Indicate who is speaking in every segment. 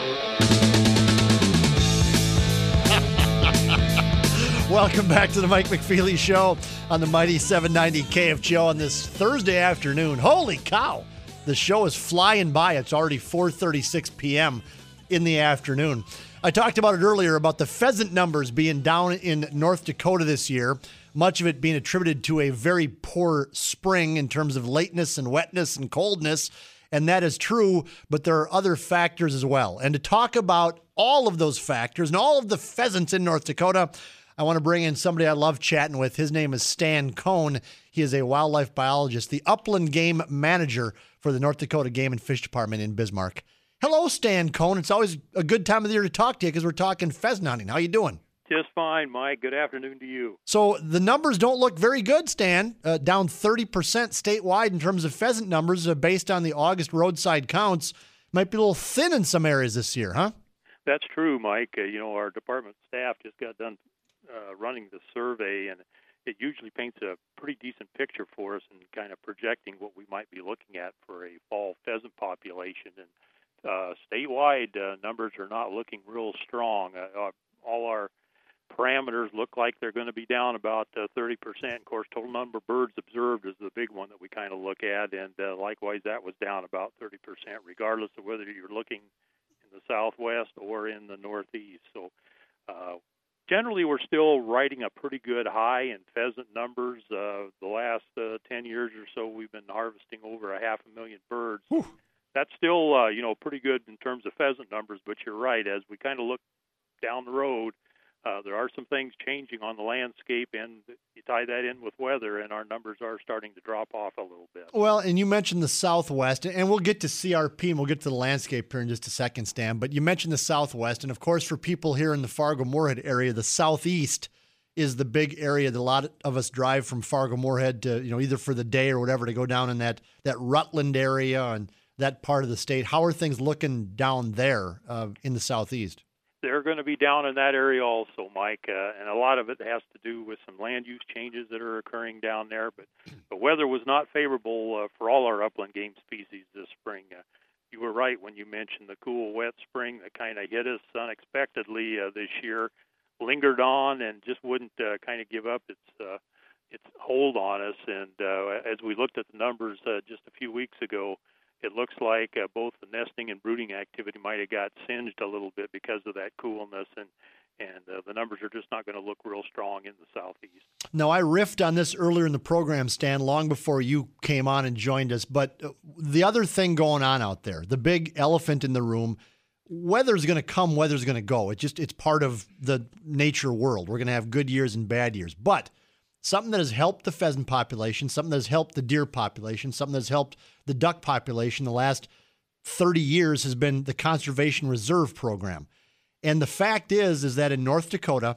Speaker 1: Welcome back to the Mike McFeely Show on the mighty 790 KFGO on this Thursday afternoon. Holy cow! The show is flying by. It's already 4:36 p.m. in the afternoon. I talked about it earlier about the pheasant numbers being down in North Dakota this year, much of it being attributed to a very poor spring in terms of lateness and wetness and coldness. And that is true, but there are other factors as well. And to talk about all of those factors and all of the pheasants in North Dakota, I want to bring in somebody I love chatting with. His name is Stan Cohn. He is a wildlife biologist, the upland game manager for the North Dakota Game and Fish Department in Bismarck. Hello, Stan Cohn. It's always a good time of the year to talk to you because we're talking pheasant hunting. How you doing?
Speaker 2: Just fine, Mike. Good afternoon to you.
Speaker 1: So the numbers don't look very good, Stan. Down 30% statewide in terms of pheasant numbers based on the August roadside counts. Might be a little thin in some areas this year, huh?
Speaker 2: That's true, Mike. Our department staff just got done running the survey, and it usually paints a pretty decent picture for us and kind of projecting what we might be looking at for a fall pheasant population. And statewide numbers are not looking real strong. All our parameters look like they're going to be down about 30%. Of course, total number of birds observed is the big one that we kind of look at, and likewise that was down about 30%, regardless of whether you're looking in the southwest or in the northeast. So generally, we're still riding a pretty good high in pheasant numbers. The last 10 years or so, we've been harvesting over 500,000 birds.
Speaker 1: Whew.
Speaker 2: That's still, pretty good in terms of pheasant numbers, but you're right. As we kind of look down the road, there are some things changing on the landscape, and you tie that in with weather, and our numbers are starting to drop off a little bit.
Speaker 1: Well, and you mentioned the Southwest, and we'll get to CRP, and we'll get to the landscape here in just a second, Stan, but you mentioned the Southwest, and of course, for people here in the Fargo-Moorhead area, the Southeast is the big area that a lot of us drive from Fargo-Moorhead to, either for the day or whatever, to go down in that Rutland area and that part of the state. How are things looking down there in the Southeast?
Speaker 2: They're going to be down in that area also, Mike, and a lot of it has to do with some land use changes that are occurring down there. But the weather was not favorable for all our upland game species this spring. You were right when you mentioned the cool, wet spring that kind of hit us unexpectedly this year, lingered on, and just wouldn't kind of give up its hold on us. And as we looked at the numbers just a few weeks ago, it looks like both the nesting and brooding activity might have got singed a little bit because of that coolness, and the numbers are just not going to look real strong in the Southeast.
Speaker 1: No, I riffed on this earlier in the program, Stan, long before you came on and joined us. But the other thing going on out there, the big elephant in the room, weather's going to come, weather's going to go. It's part of the nature world. We're going to have good years and bad years. But something that has helped the pheasant population, something that has helped the deer population, something that has helped the duck population the last 30 years has been the Conservation Reserve Program. And the fact is that in North Dakota,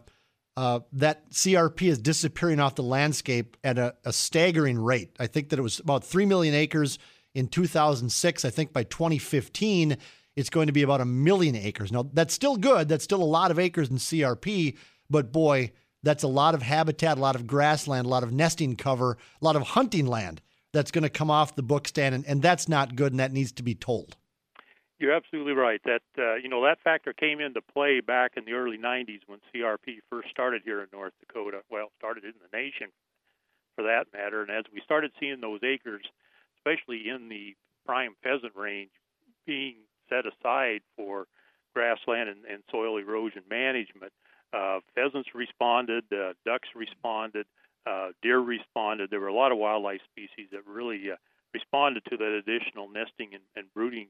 Speaker 1: that CRP is disappearing off the landscape at a staggering rate. I think that it was about 3 million acres in 2006. I think by 2015, it's going to be about 1 million acres. Now, that's still good. That's still a lot of acres in CRP, but boy, that's a lot of habitat, a lot of grassland, a lot of nesting cover, a lot of hunting land that's going to come off the book, Stan, and that's not good, and that needs to be told.
Speaker 2: You're absolutely right. That that factor came into play back in the early 90s when CRP first started here in North Dakota. Well, started in the nation, for that matter. And as we started seeing those acres, especially in the prime pheasant range, being set aside for grassland and soil erosion management, pheasants responded, ducks responded, deer responded. There were a lot of wildlife species that really responded to that additional nesting and brooding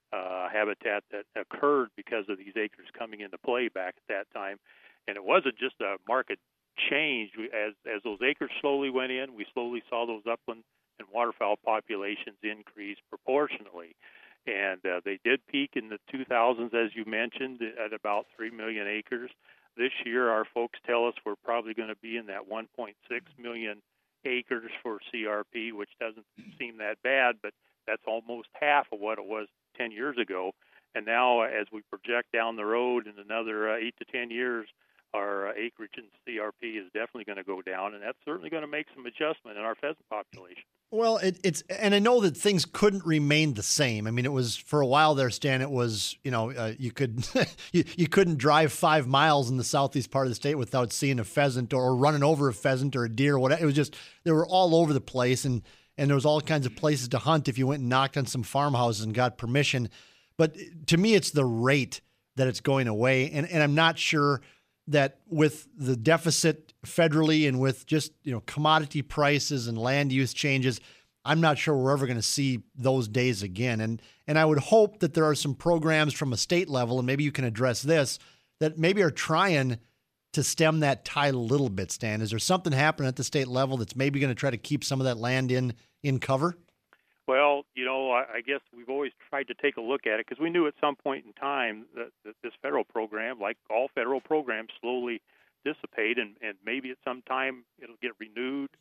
Speaker 2: habitat that occurred because of these acres coming into play back at that time. And it wasn't just a market change. As those acres slowly went in, we slowly saw those upland and waterfowl populations increase proportionally. And they did peak in the 2000s, as you mentioned, at about 3 million acres. This year, our folks tell us we're probably going to be in that 1.6 million acres for CRP, which doesn't seem that bad, but that's almost half of what it was 10 years ago. And now, as we project down the road in another 8 to 10 years, our acreage in CRP is definitely going to go down, and that's certainly going to make some adjustment in our pheasant population.
Speaker 1: Well, it's and I know that things couldn't remain the same. I mean, it was for a while there, Stan. It was you could you couldn't drive 5 miles in the southeast part of the state without seeing a pheasant or running over a pheasant or a deer or whatever. It was just they were all over the place, and there was all kinds of places to hunt if you went and knocked on some farmhouses and got permission. But to me, it's the rate that it's going away, and I'm not sure that with the deficit federally and with just commodity prices and land use changes, I'm not sure we're ever going to see those days again. And I would hope that there are some programs from a state level, and maybe you can address this, that maybe are trying to stem that tide a little bit, Stan. Is there something happening at the state level that's maybe going to try to keep some of that land in cover?
Speaker 2: Well, I guess we've always tried to take a look at it because we knew at some point in time that this federal program, like all federal programs, slowly dissipate, and maybe at some time it'll get renewed.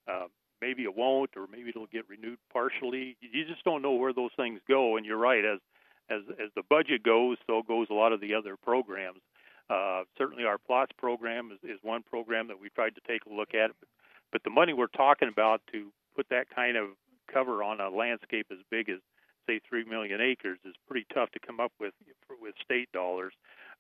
Speaker 2: Maybe it won't, or maybe it'll get renewed partially. You just don't know where those things go. And you're right, as the budget goes, so goes a lot of the other programs. Certainly, our plots program is one program that we tried to take a look at, but the money we're talking about to put that kind of cover on a landscape as big as, say, 3 million acres is pretty tough to come up with state dollars.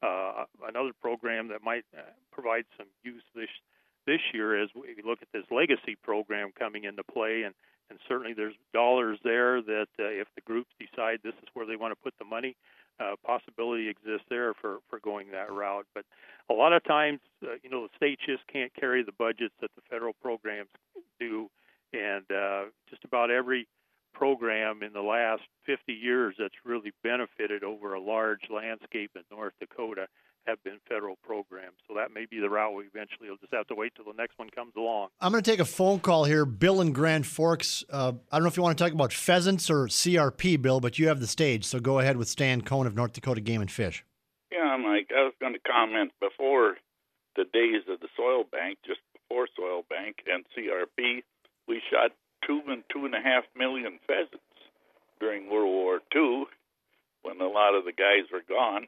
Speaker 2: Another program that might provide some use this year is we look at this legacy program coming into play, and certainly there's dollars there that if the groups decide this is where they want to put the money, possibility exists there for going that route. But a lot of times, the states just can't carry the budgets that the federal programs do. And just about every program in the last 50 years that's really benefited over a large landscape in North Dakota have been federal programs. So that may be the route we eventually will just have to wait till the next one comes along.
Speaker 1: I'm going to take a phone call here. Bill in Grand Forks. I don't know if you want to talk about pheasants or CRP, Bill, but you have the stage. So go ahead with Stan Cohn of North Dakota Game and Fish.
Speaker 3: Yeah, Mike, I was going to comment before the days of the soil bank, just before soil bank and CRP, we shot 2 and 2.5 million pheasants during World War II when a lot of the guys were gone.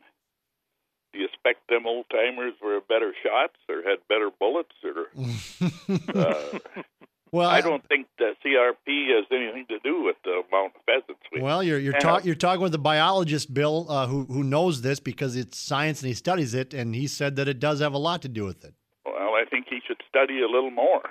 Speaker 3: Do you expect them old timers were better shots or had better bullets? Well, I don't think the CRP has anything to do with the amount of pheasants we have.
Speaker 1: Well, you're talking with a biologist, Bill, who knows this because it's science and he studies it, and he said that it does have a lot to do with it.
Speaker 3: Well, I think he should study a little more.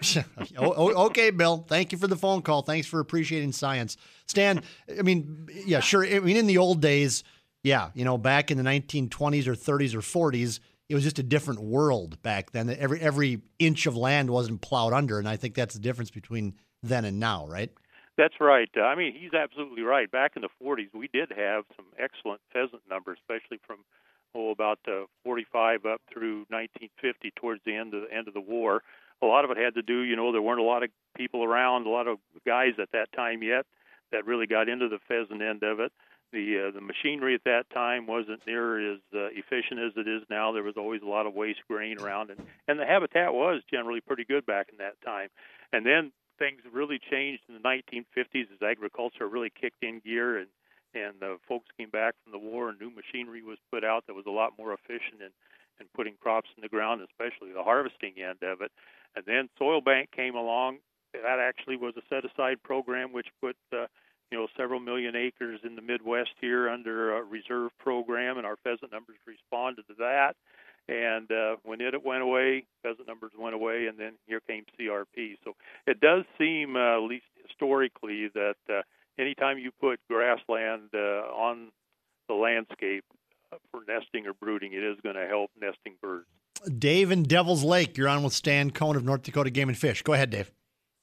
Speaker 1: Okay, Bill. Thank you for the phone call. Thanks for appreciating science. Stan, I mean, yeah, sure. I mean, in the old days, yeah, back in the 1920s or 30s or 40s, it was just a different world back then. Every inch of land wasn't plowed under, and I think that's the difference between then and now, right?
Speaker 2: That's right. I mean, he's absolutely right. Back in the 40s, we did have some excellent pheasant numbers, especially from about 45 up through 1950, towards the end of the war. A lot of it had to do, there weren't a lot of people around, a lot of guys at that time yet that really got into the pheasant end of it. The machinery at that time wasn't near as efficient as it is now. There was always a lot of waste grain around, and the habitat was generally pretty good back in that time. And then things really changed in the 1950s as agriculture really kicked in gear, and the folks came back from the war, and new machinery was put out that was a lot more efficient in putting crops in the ground, especially the harvesting end of it. And then Soil Bank came along. That actually was a set-aside program which put several million acres in the Midwest here under a reserve program, and our pheasant numbers responded to that. And when it went away, pheasant numbers went away, and then here came CRP. So it does seem, at least historically, that anytime you put grassland on the landscape for nesting or brooding, it is going to help nesting birds.
Speaker 1: Dave in Devil's Lake, you're on with Stan Cohn of North Dakota Game and Fish. Go ahead, Dave.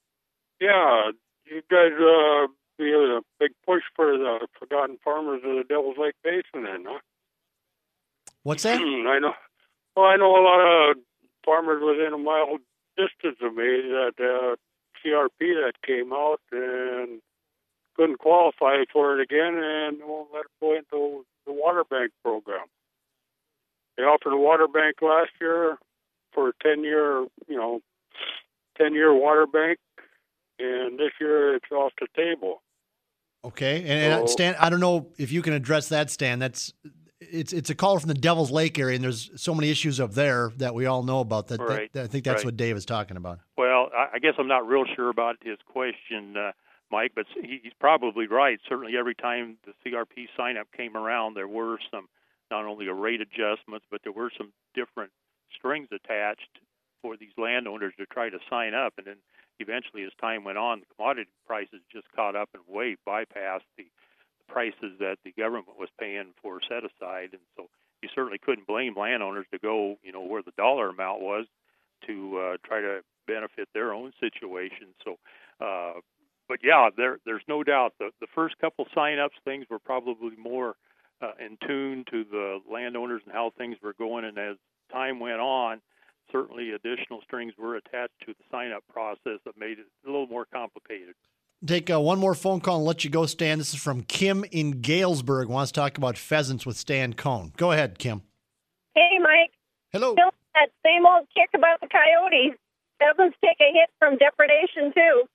Speaker 4: Yeah, you guys be a big push for the forgotten farmers of the Devil's Lake Basin, then, huh?
Speaker 1: What's that?
Speaker 4: I know. Well, I know a lot of farmers within a mile distance of me that CRP that came out and couldn't qualify for it again, and won't let it go into the water bank program. They offered a water bank last year for a 10-year water bank, and this year it's off the table.
Speaker 1: Okay, and Stan, I don't know if you can address that, Stan. it's a caller from the Devil's Lake area, and there's so many issues up there that we all know about.
Speaker 2: Right.
Speaker 1: I think that's
Speaker 2: Right.
Speaker 1: what Dave is talking about.
Speaker 2: Well, I guess I'm not real sure about his question, Mike, but he's probably right. Certainly every time the CRP sign-up came around, there were some, not only a rate adjustments, but there were some different strings attached for these landowners to try to sign up. And then eventually, as time went on, the commodity prices just caught up and way bypassed the prices that the government was paying for set-aside. And so you certainly couldn't blame landowners to go, where the dollar amount was to try to benefit their own situation. So, but yeah, there's no doubt the first couple sign-ups, things were probably more in tune to the landowners and how things were going. And as time went on, certainly additional strings were attached to the sign-up process that made it a little more complicated.
Speaker 1: Take one more phone call and let you go, Stan. This is from Kim in Galesburg. Wants to talk about pheasants with Stan Cohn. Go ahead, Kim.
Speaker 5: Hey, Mike.
Speaker 1: Hello.
Speaker 5: Still that same old kick about the coyotes. Pheasants take a hit from depredation,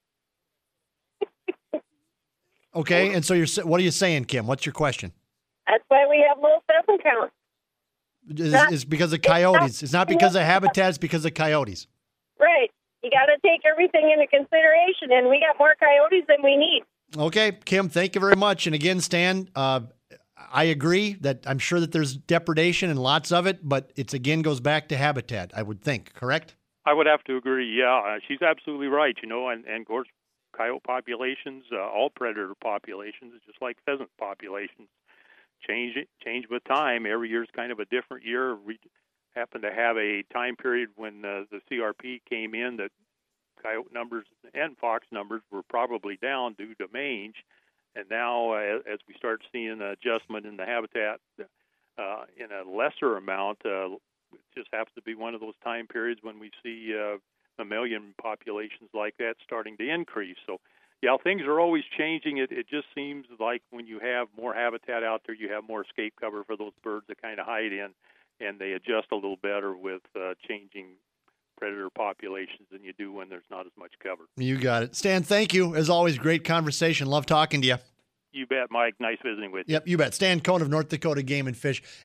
Speaker 5: too.
Speaker 1: Okay, and so what are you saying, Kim? What's your question?
Speaker 5: That's why we have low pheasant counts.
Speaker 1: It's because of coyotes. It's not because of habitat. It's because of coyotes.
Speaker 5: Right. You got to take everything into consideration, and we got more coyotes than we need.
Speaker 1: Okay, Kim, thank you very much. And again, Stan, I agree that I'm sure that there's depredation and lots of it, but it's again goes back to habitat, I would think, correct?
Speaker 2: I would have to agree. Yeah, she's absolutely right. And of course, coyote populations, all predator populations, just like pheasant populations, change with time. Every year is kind of a different year. We happen to have a time period when the CRP came in that coyote numbers and fox numbers were probably down due to mange. And now, as we start seeing an adjustment in the habitat in a lesser amount, it just happens to be one of those time periods when we see mammalian populations like that starting to increase. So, yeah, things are always changing. It just seems like when you have more habitat out there, you have more escape cover for those birds to kind of hide in, and they adjust a little better with changing predator populations than you do when there's not as much cover.
Speaker 1: You got it. Stan, thank you. As always, great conversation. Love talking to you.
Speaker 2: You bet, Mike. Nice visiting with you.
Speaker 1: Yep, you bet. Stan Cohn of North Dakota Game and Fish.